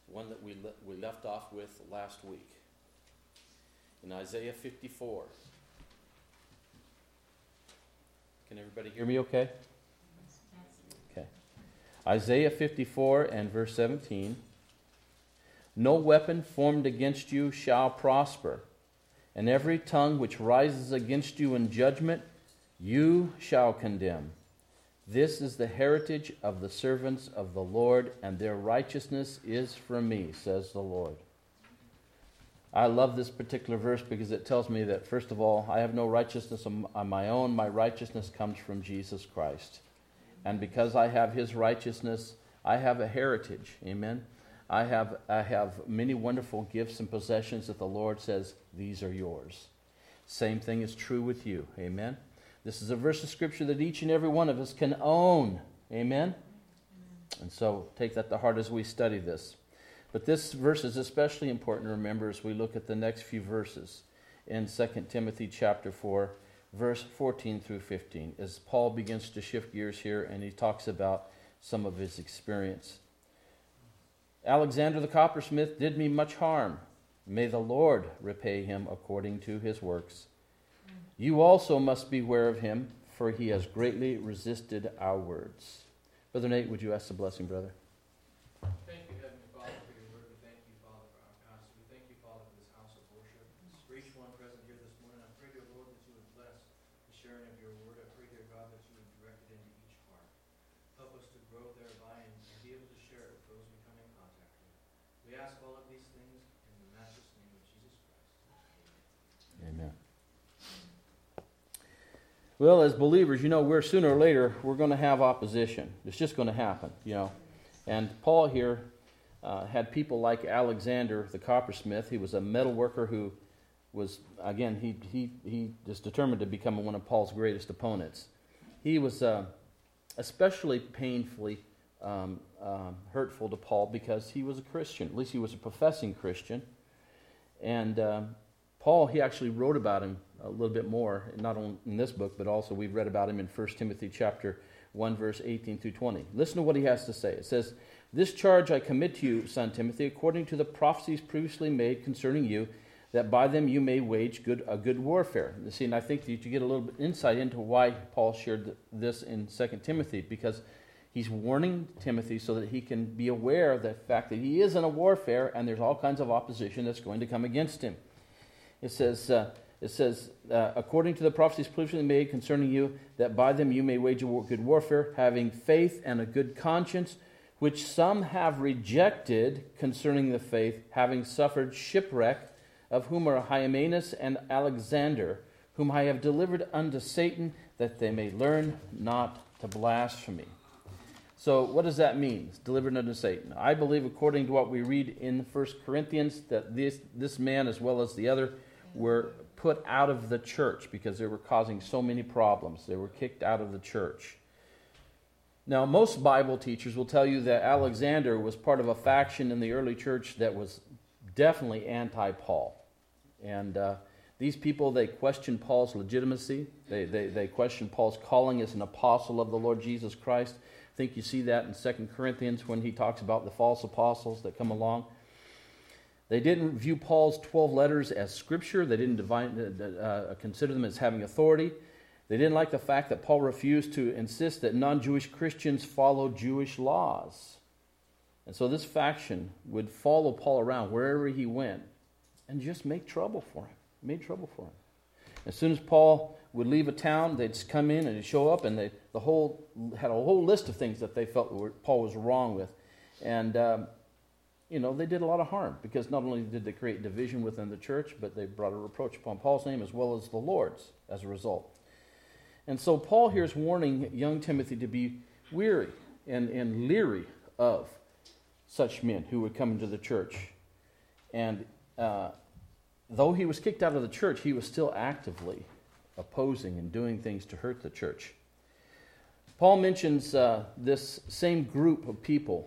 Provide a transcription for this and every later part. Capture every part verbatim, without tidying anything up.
one that we, le- we left off with last week. In Isaiah fifty-four. Can everybody hear me okay? Okay. Isaiah fifty-four and verse seventeen. No weapon formed against you shall prosper, and every tongue which rises against you in judgment you shall condemn. This is the heritage of the servants of the Lord, and their righteousness is from me, says the Lord. I love this particular verse because it tells me that, first of all, I have no righteousness on my own. My righteousness comes from Jesus Christ. And because I have His righteousness, I have a heritage. Amen? I have, I have many wonderful gifts and possessions that the Lord says, these are yours. Same thing is true with you. Amen? This is a verse of Scripture that each and every one of us can own. Amen? And so take that to heart as we study this. But this verse is especially important to remember as we look at the next few verses in Second Timothy chapter four, verse fourteen through fifteen, as Paul begins to shift gears here and he talks about some of his experience. Alexander the coppersmith did me much harm. May the Lord repay him according to his works. You also must beware of him, for he has greatly resisted our words. Brother Nate, would you ask the blessing, brother? Thank you, Heavenly Father, for your word. We thank you, Father, for our pastor. We thank you, Father, for this house of worship. For each one present here this morning, I pray, dear Lord, that you would bless the sharing of your word. I pray, dear God, that you would direct it into each heart. Help us to grow thereby and be able to share it with those we come in contact with. We ask all of these things in the matchless name of Jesus Christ. Amen. Well, as believers, you know, we're sooner or later, we're going to have opposition. It's just going to happen, you know. And Paul here uh, had people like Alexander the coppersmith. He was a metal worker who was, again, he he he was determined to become one of Paul's greatest opponents. He was uh, especially painfully um, um, hurtful to Paul because he was a Christian. At least he was a professing Christian. And um, Paul, he actually wrote about him a little bit more, not only in this book, but also we've read about him in First Timothy chapter one, verse eighteen through twenty. Listen to what he has to say. It says, "This charge I commit to you, son Timothy, according to the prophecies previously made concerning you, that by them you may wage good a good warfare." You see, and I think that you get a little bit insight into why Paul shared this in Second Timothy, because he's warning Timothy so that he can be aware of the fact that he is in a warfare and there's all kinds of opposition that's going to come against him. It says, uh, it says, uh, according to the prophecies previously made concerning you, that by them you may wage a good warfare, having faith and a good conscience, which some have rejected concerning the faith, having suffered shipwreck, of whom are Hymenaeus and Alexander, whom I have delivered unto Satan, that they may learn not to blaspheme. So what does that mean? It's delivered unto Satan. I believe, according to what we read in First Corinthians, that this, this man as well as the other were put out of the church because they were causing so many problems. They were kicked out of the church. Now, most Bible teachers will tell you that Alexander was part of a faction in the early church that was definitely anti-Paul. And uh, these people, they questioned Paul's legitimacy. They, they, they questioned Paul's calling as an apostle of the Lord Jesus Christ. I think you see that in Second Corinthians when he talks about the false apostles that come along. They didn't view Paul's twelve letters as scripture. They didn't divine, uh, consider them as having authority. They didn't like the fact that Paul refused to insist that non-Jewish Christians follow Jewish laws. And so this faction would follow Paul around wherever he went and just make trouble for him. Made trouble for him. As soon as Paul would leave a town, they'd just come in and they'd show up, and they the whole had a whole list of things that they felt were, Paul was wrong with. And um, you know, they did a lot of harm, because not only did they create division within the church, but they brought a reproach upon Paul's name as well as the Lord's as a result. And so Paul here is warning young Timothy to be weary and, and leery of such men who would come into the church. And uh, though he was kicked out of the church, he was still actively opposing and doing things to hurt the church. Paul mentions uh, this same group of people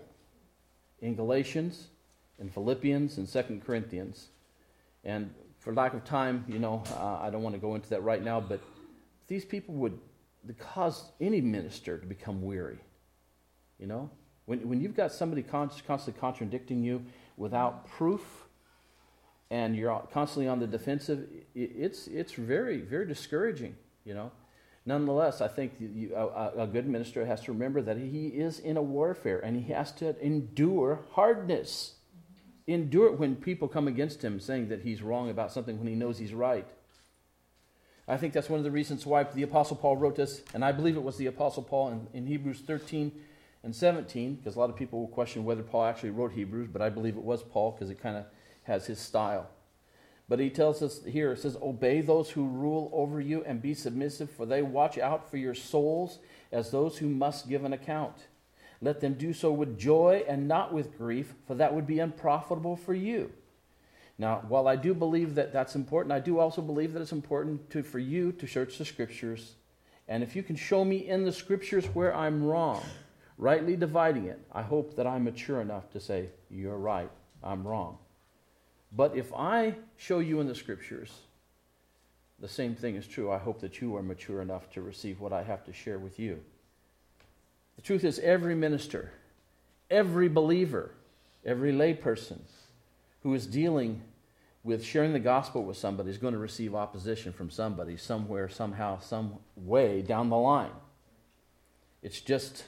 in Galatians, in Philippians, and Second Corinthians. And for lack of time, you know, uh, I don't want to go into that right now, but these people would cause any minister to become weary. You know? When, when you've got somebody constantly contradicting you without proof, and you're constantly on the defensive, it's it's very, very discouraging, you know. Nonetheless, I think you, a, a good minister has to remember that he is in a warfare, and he has to endure hardness. Endure it when people come against him saying that he's wrong about something when he knows he's right. I think that's one of the reasons why the Apostle Paul wrote this, and I believe it was the Apostle Paul in, in Hebrews thirteen and seventeen, because a lot of people will question whether Paul actually wrote Hebrews, but I believe it was Paul because it kind of has his style. But he tells us here, it says, obey those who rule over you and be submissive, for they watch out for your souls as those who must give an account. Let them do so with joy and not with grief, for that would be unprofitable for you. Now, while I do believe that that's important, I do also believe that it's important to, for you to search the Scriptures. And if you can show me in the Scriptures where I'm wrong, rightly dividing it, I hope that I'm mature enough to say, you're right, I'm wrong. But if I show you in the Scriptures, the same thing is true. I hope that you are mature enough to receive what I have to share with you. The truth is, every minister, every believer, every layperson who is dealing with sharing the gospel with somebody is going to receive opposition from somebody, somewhere, somehow, some way down the line. It's just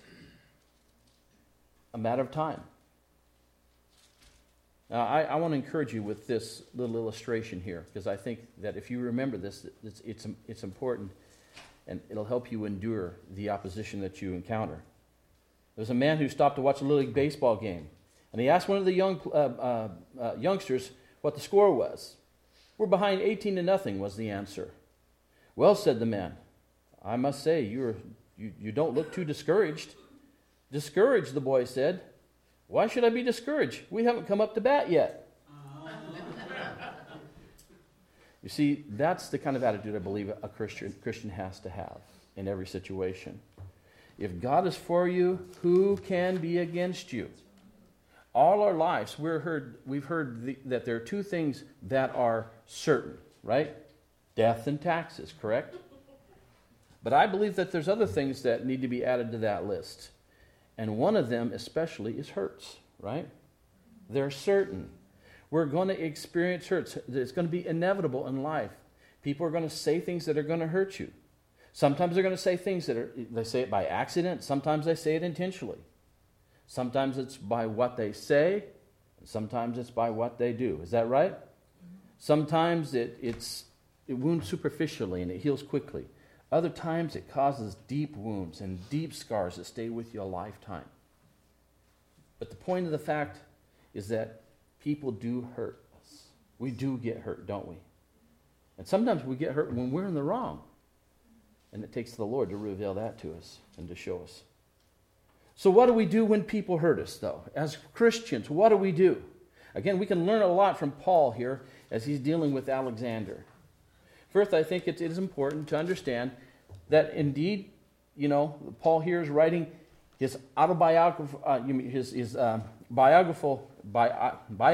a matter of time. Now, I, I want to encourage you with this little illustration here, because I think that if you remember this, it's, it's, it's important, and it'll help you endure the opposition that you encounter. There's a man who stopped to watch a Little League baseball game, and he asked one of the young uh, uh, uh, youngsters what the score was. We're behind eighteen to nothing, was the answer. Well, said the man, I must say, you're, you, you don't look too discouraged. Discouraged, the boy said. Why should I be discouraged? We haven't come up to bat yet. You see, that's the kind of attitude I believe a Christian, Christian has to have in every situation. If God is for you, who can be against you? All our lives, we're heard, we've heard the, that there are two things that are certain, right? Death and taxes, correct? But I believe that there's other things that need to be added to that list. And one of them especially is hurts, right? They're certain. We're going to experience hurts. It's going to be inevitable in life. People are going to say things that are going to hurt you. Sometimes they're going to say things that are, they say it by accident. Sometimes they say it intentionally. Sometimes it's by what they say. Sometimes it's by what they do. Is that right? Sometimes it, it's, it wounds superficially and it heals quickly. Other times it causes deep wounds and deep scars that stay with you a lifetime. But the point of the fact is that people do hurt us. We do get hurt, don't we? And sometimes we get hurt when we're in the wrong. And it takes the Lord to reveal that to us and to show us. So what do we do when people hurt us, though? As Christians, what do we do? Again, we can learn a lot from Paul here as he's dealing with Alexander. First, I think it is important to understand that indeed, you know, Paul here is writing his autobiographical, uh, his, his uh, biographical, bi-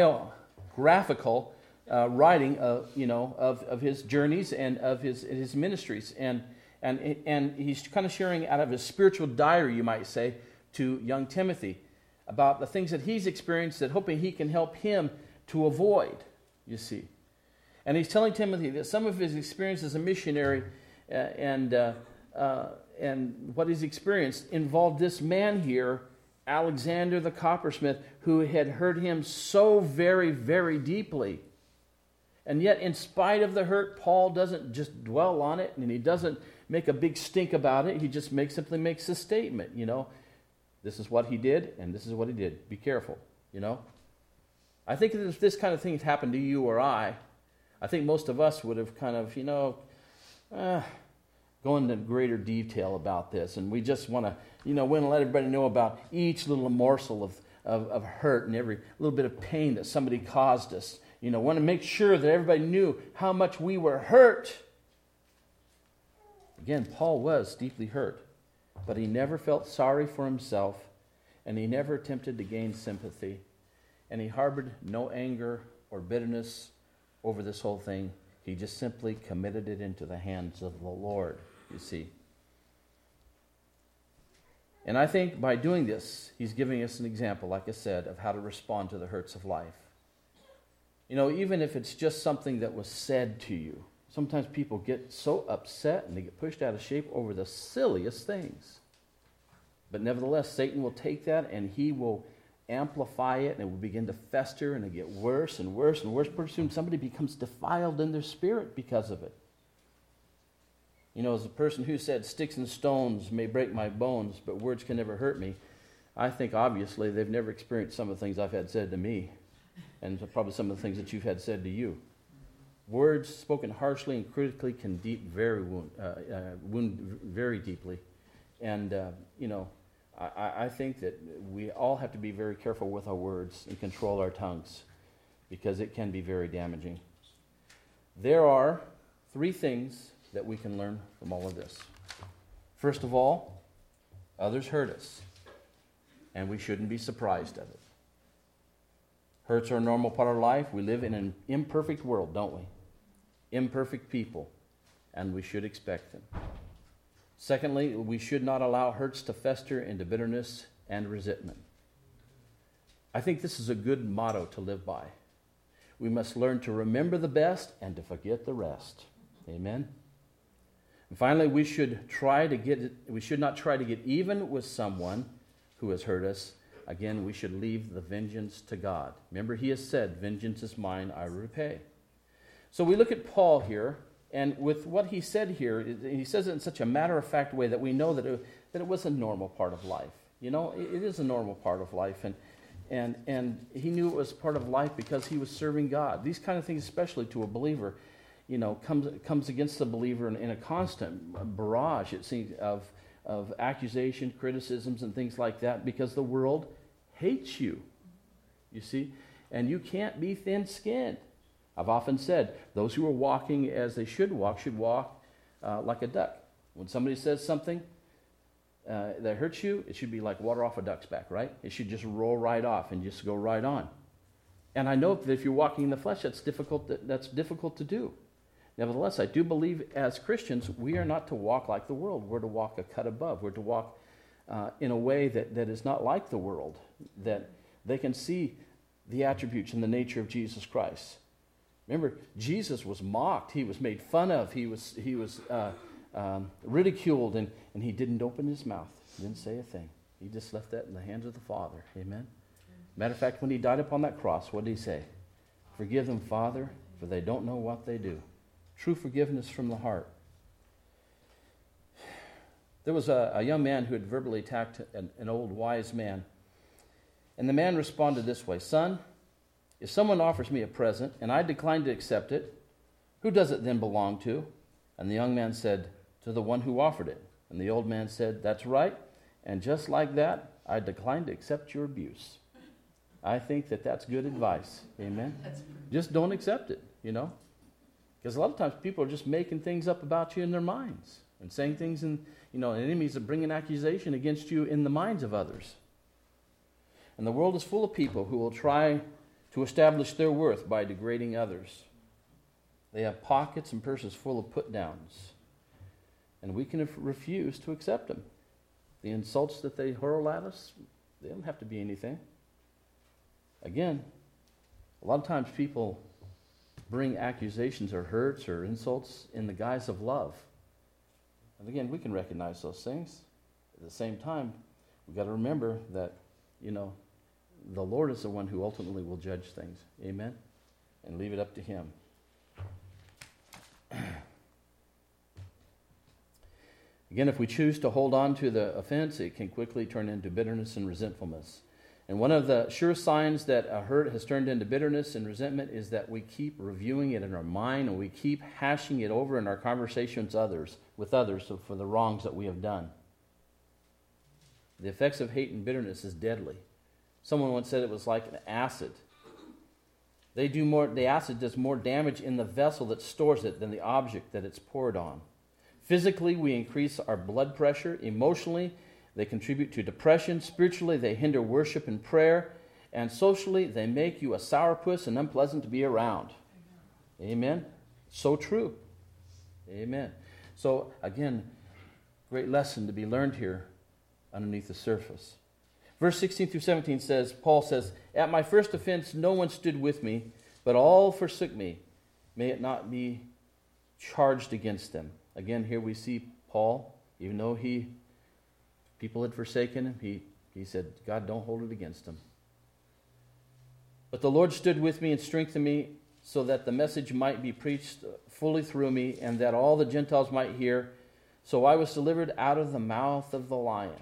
biographical uh, writing, of, you know, of, of his journeys and of his his ministries, and and and he's kind of sharing out of his spiritual diary, you might say, to young Timothy about the things that he's experienced, that hoping he can help him to avoid. You see. And he's telling Timothy that some of his experience as a missionary uh, and uh, uh, and what he's experienced involved this man here, Alexander the coppersmith, who had hurt him so very, very deeply. And yet, in spite of the hurt, Paul doesn't just dwell on it, and he doesn't make a big stink about it. He just makes, simply makes a statement, you know. This is what he did, and this is what he did. Be careful, you know. I think that if this kind of thing had happened to you or I, I think most of us would have kind of, you know, uh, go into greater detail about this. And we just want to, you know, want to let everybody know about each little morsel of, of, of hurt and every little bit of pain that somebody caused us. You know, want to make sure that everybody knew how much we were hurt. Again, Paul was deeply hurt, but he never felt sorry for himself, and he never attempted to gain sympathy, and he harbored no anger or bitterness over this whole thing. He just simply committed it into the hands of the Lord, you see. And I think by doing this, he's giving us an example, like I said, of how to respond to the hurts of life. You know, even if it's just something that was said to you, sometimes people get so upset and they get pushed out of shape over the silliest things. But nevertheless, Satan will take that and he will amplify it, and it will begin to fester and it get worse and worse and worse. Pretty soon somebody becomes defiled in their spirit because of it. You know, as a person who said, sticks and stones may break my bones, but words can never hurt me, I think obviously they've never experienced some of the things I've had said to me, and probably some of the things that you've had said to you. Words spoken harshly and critically can deep very wound, uh, uh, wound very deeply. And, uh, you know, I, I think that we all have to be very careful with our words and control our tongues, because it can be very damaging. There are three things that we can learn from all of this. First of all, others hurt us, and we shouldn't be surprised at it. Hurts are a normal part of life. We live in an imperfect world, don't we? Imperfect people, and we should expect them. Secondly, we should not allow hurts to fester into bitterness and resentment. I think this is a good motto to live by. We must learn to remember the best and to forget the rest. Amen? And finally, we should try to get we should not try to get even with someone who has hurt us. Again, we should leave the vengeance to God. Remember, he has said, vengeance is mine, I repay. So we look at Paul here, and with what he said here, he says it in such a matter-of-fact way that we know that it, that it was a normal part of life. You know, it, it is a normal part of life, and, and, and he knew it was part of life because he was serving God. These kind of things, especially to a believer, you know, comes comes against the believer in, in a constant barrage, it seems, of, of accusation, criticisms, and things like that, because the world hates you, you see, and you can't be thin-skinned. I've often said, those who are walking as they should walk should walk uh, like a duck. When somebody says something uh, that hurts you, it should be like water off a duck's back, right? It should just roll right off and just go right on. And I know that if you're walking in the flesh, that's difficult to, that's difficult to do. Nevertheless, I do believe as Christians, we are not to walk like the world. We're to walk a cut above. We're to walk uh, in a way that, that is not like the world, that they can see the attributes and the nature of Jesus Christ. Remember, Jesus was mocked. He was made fun of. He was he was uh, um, ridiculed, and, and he didn't open his mouth. He didn't say a thing. He just left that in the hands of the Father. Amen? Matter of fact, when he died upon that cross, what did he say? Forgive them, Father, for they don't know what they do. True forgiveness from the heart. There was a, a young man who had verbally attacked an, an old wise man. And the man responded this way, Son, if someone offers me a present and I decline to accept it, who does it then belong to? And the young man said, to the one who offered it. And the old man said, that's right. And just like that, I decline to accept your abuse. I think that that's good advice. Amen? Just don't accept it, you know? Because a lot of times people are just making things up about you in their minds and saying things, in, you know, enemies are bringing accusation against you in the minds of others. And the world is full of people who will try to establish their worth by degrading others. They have pockets and purses full of put-downs, and we can refuse to accept them. The insults that they hurl at us, they don't have to be anything. Again, a lot of times people bring accusations or hurts or insults in the guise of love. And again, we can recognize those things. At the same time, we've got to remember that, you know, the Lord is the one who ultimately will judge things. Amen? And leave it up to him. Again, if we choose to hold on to the offense, it can quickly turn into bitterness and resentfulness. And one of the sure signs that a hurt has turned into bitterness and resentment is that we keep reviewing it in our mind, and we keep hashing it over in our conversations others, with others for the wrongs that we have done. The effects of hate and bitterness is deadly. Someone once said it was like an acid. They do more. The acid does more damage in the vessel that stores it than the object that it's poured on. Physically, we increase our blood pressure. Emotionally, they contribute to depression. Spiritually, they hinder worship and prayer. And socially, they make you a sourpuss and unpleasant to be around. Amen? Amen? So true. Amen. So, again, great lesson to be learned here underneath the surface. Verse sixteen through seventeen says, Paul says, "At my first offense no one stood with me, but all forsook me. May it not be charged against them." Again, here we see Paul, even though he people had forsaken him, he, he said, God, don't hold it against them. "But the Lord stood with me and strengthened me, so that the message might be preached fully through me, and that all the Gentiles might hear. So I was delivered out of the mouth of the lion."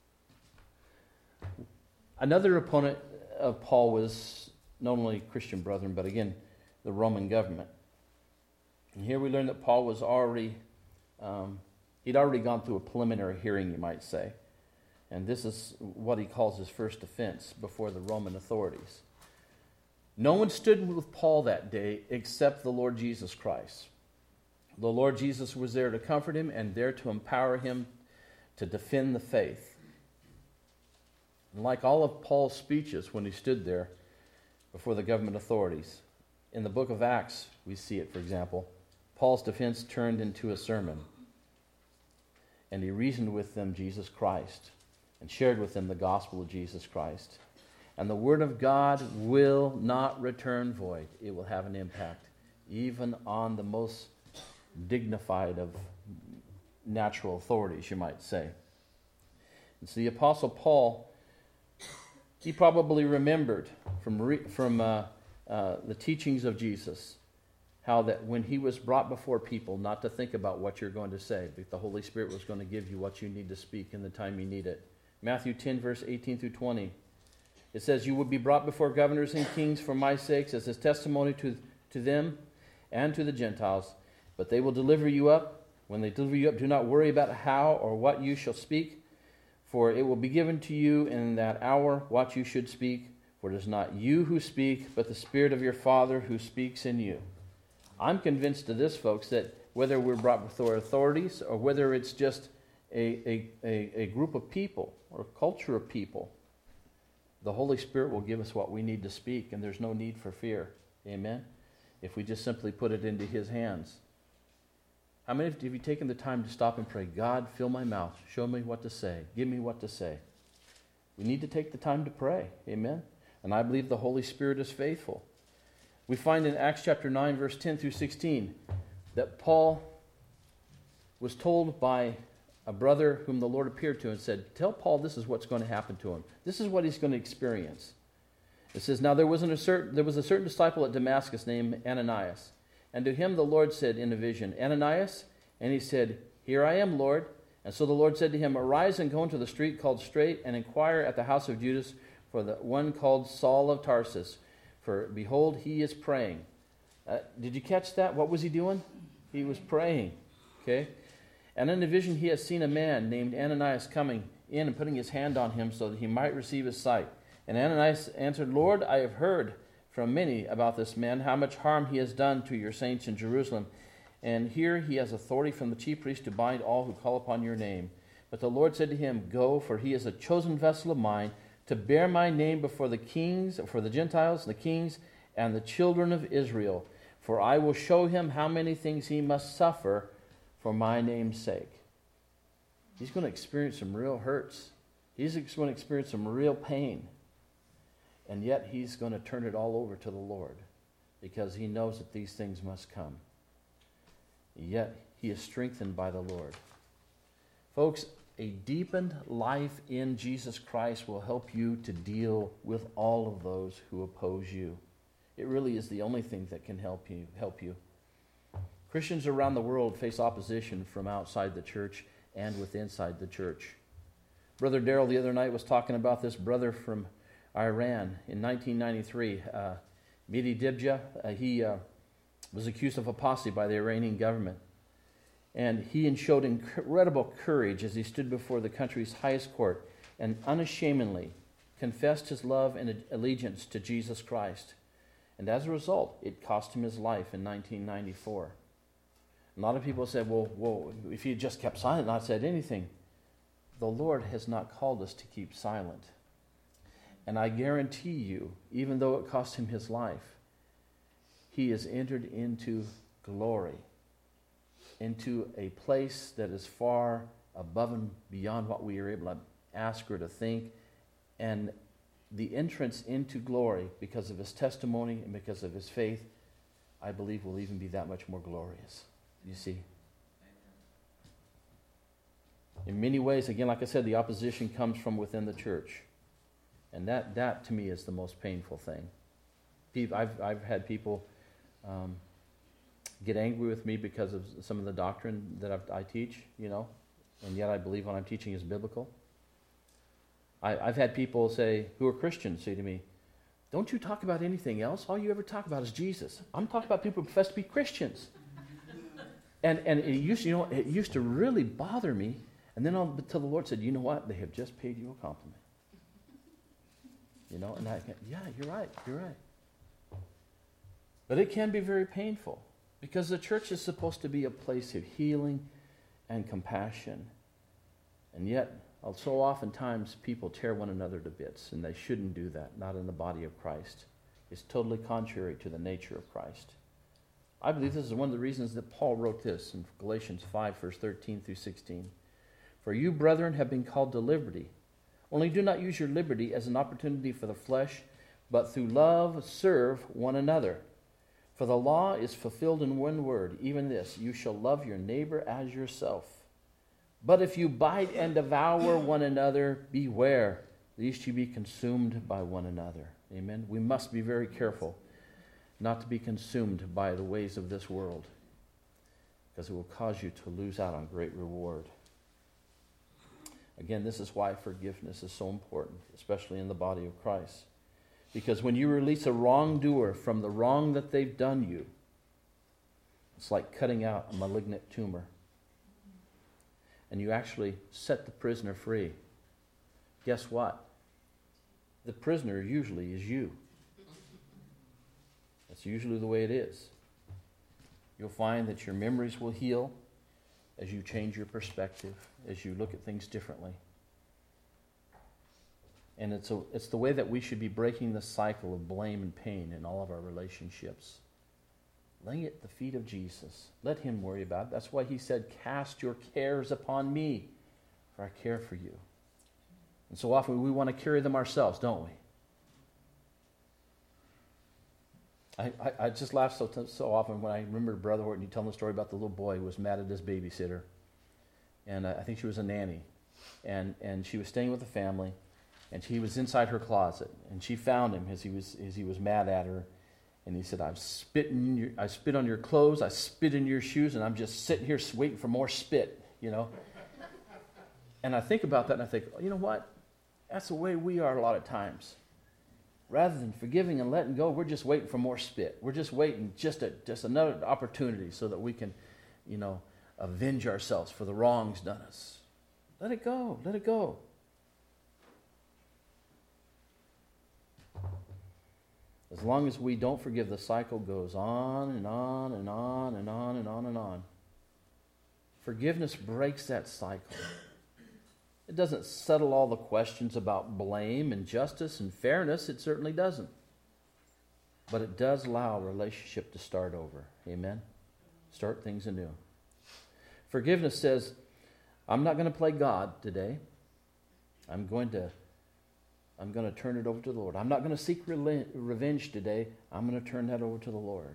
Another opponent of Paul was not only Christian brethren, but again, the Roman government. And here we learn that Paul was already, um, he'd already gone through a preliminary hearing, you might say. And this is what he calls his first offense before the Roman authorities. No one stood with Paul that day except the Lord Jesus Christ. The Lord Jesus was there to comfort him and there to empower him to defend the faith. And like all of Paul's speeches when he stood there before the government authorities, in the book of Acts, we see it, for example, Paul's defense turned into a sermon. And he reasoned with them Jesus Christ and shared with them the gospel of Jesus Christ. And the word of God will not return void. It will have an impact, even on the most dignified of natural authorities, you might say. And so the Apostle Paul, he probably remembered from, re, from uh, uh, the teachings of Jesus, how that when he was brought before people, not to think about what you're going to say, but the Holy Spirit was going to give you what you need to speak in the time you need it. Matthew ten, verse eighteen through twenty. It says, "You will be brought before governors and kings for my sakes as a testimony to, to them and to the Gentiles. But they will deliver you up. When they deliver you up, do not worry about how or what you shall speak. For it will be given to you in that hour what you should speak. For it is not you who speak, but the Spirit of your Father who speaks in you." I'm convinced of this, folks, that whether we're brought before authorities or whether it's just a, a, a, a group of people or a culture of people, the Holy Spirit will give us what we need to speak, and there's no need for fear. Amen? If we just simply put it into His hands. How many have you taken the time to stop and pray, "God, fill my mouth. Show me what to say. Give me what to say." We need to take the time to pray. Amen? And I believe the Holy Spirit is faithful. We find in Acts chapter nine, verse ten through sixteen, that Paul was told by a brother whom the Lord appeared to and said, "Tell Paul this is what's going to happen to him. This is what he's going to experience." It says, "Now there was, an, a certain, there was a certain disciple at Damascus named Ananias. And to him the Lord said in a vision, 'Ananias?' And he said, 'Here I am, Lord.' And so the Lord said to him, 'Arise and go into the street called Straight, and inquire at the house of Judas for the one called Saul of Tarsus. For behold, he is praying.'" Uh, did you catch that? What was he doing? He was praying. Okay? "And in the vision he has seen a man named Ananias coming in and putting his hand on him so that he might receive his sight. And Ananias answered, 'Lord, I have heard from many about this man, how much harm he has done to your saints in Jerusalem. And here he has authority from the chief priest to bind all who call upon your name.' But the Lord said to him, 'Go, for he is a chosen vessel of mine to bear my name before the kings, for the Gentiles, the kings, and the children of Israel. For I will show him how many things he must suffer for my name's sake.'" He's going to experience some real hurts. He's going to experience some real pain. And yet he's going to turn it all over to the Lord because he knows that these things must come. Yet he is strengthened by the Lord. Folks, a deepened life in Jesus Christ will help you to deal with all of those who oppose you. It really is the only thing that can help you. Help you. Christians around the world face opposition from outside the church and with inside the church. Brother Darrell the other night was talking about this brother from Iran in nineteen ninety-three. Uh, Mehdi Dibja, uh, he uh, was accused of apostasy by the Iranian government. And he showed incredible courage as he stood before the country's highest court and unashamedly confessed his love and allegiance to Jesus Christ. And as a result, it cost him his life in nineteen ninety-four. A lot of people said, well, well, if he had just kept silent and not said anything. The Lord has not called us to keep silent. And I guarantee you, even though it cost him his life, he has entered into glory, into a place that is far above and beyond what we are able to ask or to think. And the entrance into glory, because of his testimony and because of his faith, I believe will even be that much more glorious. You see? In many ways, again, like I said, the opposition comes from within the church. And that, that to me, is the most painful thing. I've, I've had people um, get angry with me because of some of the doctrine that I've, I teach, you know, and yet I believe what I'm teaching is biblical. I, I've had people say, who are Christians, say to me, don't you talk about anything else? All you ever talk about is Jesus. I'm talking about people who profess to be Christians. And and it used to, you know, it used to really bother me. And then until the Lord said, you know what? They have just paid you a compliment. You know, and I, yeah, you're right, you're right. But it can be very painful because the church is supposed to be a place of healing and compassion. And yet, so oftentimes people tear one another to bits, and they shouldn't do that, not in the body of Christ. It's totally contrary to the nature of Christ. I believe this is one of the reasons that Paul wrote this in Galatians five, verse thirteen through sixteen. For you, brethren, have been called to liberty. Only do not use your liberty as an opportunity for the flesh, but through love serve one another. For the law is fulfilled in one word, even this, you shall love your neighbor as yourself. But if you bite and devour one another, beware, lest you be consumed by one another. Amen. We must be very careful not to be consumed by the ways of this world, because it will cause you to lose out on great reward. Again, this is why forgiveness is so important, especially in the body of Christ. Because when you release a wrongdoer from the wrong that they've done you, it's like cutting out a malignant tumor. And you actually set the prisoner free. Guess what? The prisoner usually is you. That's usually the way it is. You'll find that your memories will heal as you change your perspective, as you look at things differently. And it's a, it's the way that we should be breaking the cycle of blame and pain in all of our relationships. Laying it at the feet of Jesus. Let him worry about it. That's why he said, cast your cares upon me, for I care for you. And so often we want to carry them ourselves, don't we? I, I, I just laugh so, so often when I remember Brother Horton, you tell him the story about the little boy who was mad at his babysitter. And uh, I think she was a nanny. And, and she was staying with the family. And he was inside her closet, and she found him as he was as he was mad at her, and he said, "I've spit in your, I spit on your clothes, I spit in your shoes, and I'm just sitting here waiting for more spit," you know. And I think about that, and I think, you know what? That's the way we are a lot of times. Rather than forgiving and letting go, we're just waiting for more spit. We're just waiting just a, just another opportunity so that we can, you know, avenge ourselves for the wrongs done us. Let it go. Let it go. As long as we don't forgive, the cycle goes on and on and on and on and on and on. Forgiveness breaks that cycle. It doesn't settle all the questions about blame and justice and fairness. It certainly doesn't. But it does allow a relationship to start over. Amen? Start things anew. Forgiveness says, I'm not going to play God today. I'm going to I'm going to turn it over to the Lord. I'm not going to seek re- revenge today. I'm going to turn that over to the Lord.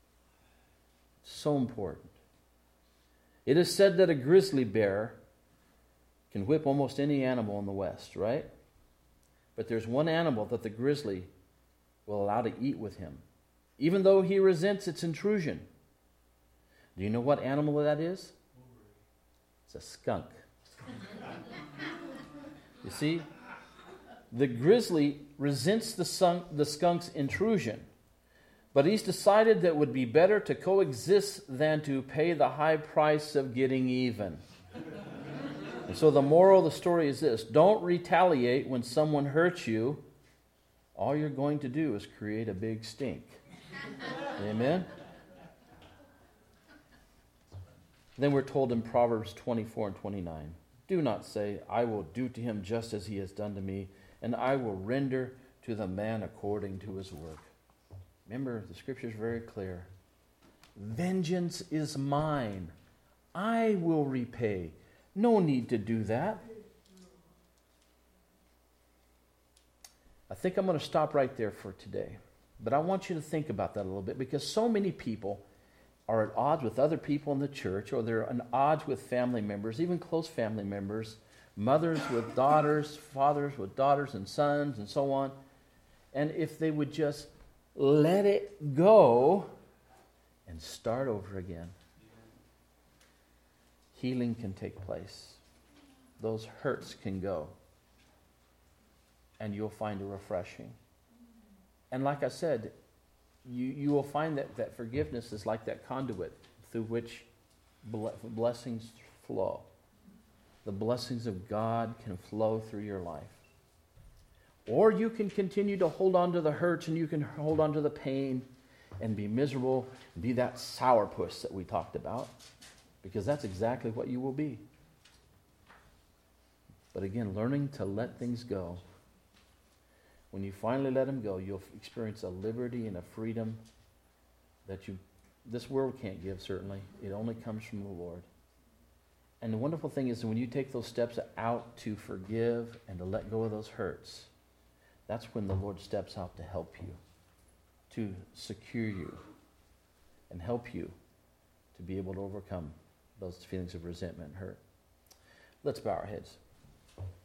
So important. It is said that a grizzly bear can whip almost any animal in the West, right? But there's one animal that the grizzly will allow to eat with him, even though he resents its intrusion. Do you know what animal that is? It's a skunk. You see? The grizzly resents the, sun, the skunk's intrusion, but he's decided that it would be better to coexist than to pay the high price of getting even. And so the moral of the story is this: don't retaliate when someone hurts you. All you're going to do is create a big stink. Amen? Then we're told in Proverbs twenty-four and twenty-nine, do not say, I will do to him just as he has done to me, and I will render to the man according to his work. Remember, the scripture is very clear. Vengeance is mine. I will repay. No need to do that. think I'm going to stop right there for today. But I want you to think about that a little bit, because so many people are at odds with other people in the church, or they're at odds with family members, even close family members, mothers with daughters, fathers with daughters and sons, and so on. And if they would just let it go and start over again, healing can take place. Those hurts can go. And you'll find a refreshing. And like I said, you, you will find that, that forgiveness is like that conduit through which ble- blessings flow. The blessings of God can flow through your life. Or you can continue to hold on to the hurts, and you can hold on to the pain and be miserable and be that sourpuss that we talked about, because that's exactly what you will be. But again, learning to let things go. When you finally let them go, you'll experience a liberty and a freedom that you this world can't give, certainly. It only comes from the Lord. And the wonderful thing is, when you take those steps out to forgive and to let go of those hurts, that's when the Lord steps out to help you, to secure you, and help you to be able to overcome those feelings of resentment and hurt. Let's bow our heads.